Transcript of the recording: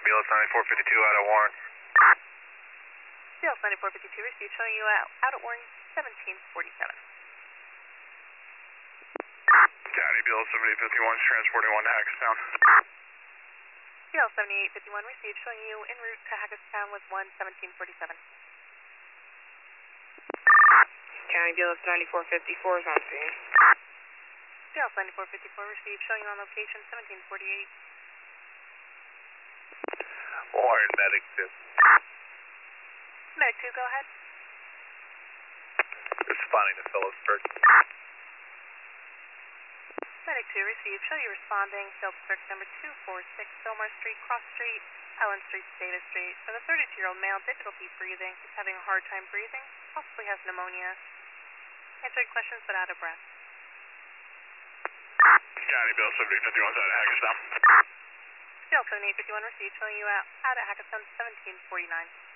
BLS 9452 out of Warren. BLS 9452 received, showing you out at Warren 1747. County BLS 7851 is transporting 1 to Hackettstown. BLS 7851 received, showing you en route to Hackettstown with 1747. County BLS 9454 is on scene. BLS 9454 received, showing you on location 1748. Warren, medic 2. Medic 2, go ahead. Responding to Phillipsburg. Medic 2 received, show you responding, Phillipsburg number 246, Fillmore Street, Cross Street, Allen Street, Davis Street. For the 32-year-old male, difficulty breathing, is having a hard time breathing, possibly has pneumonia. Answering questions but out of breath. County BLS 7851 out of Hackettstown. BLS 7851 received, showing you out at Hackettstown 1749.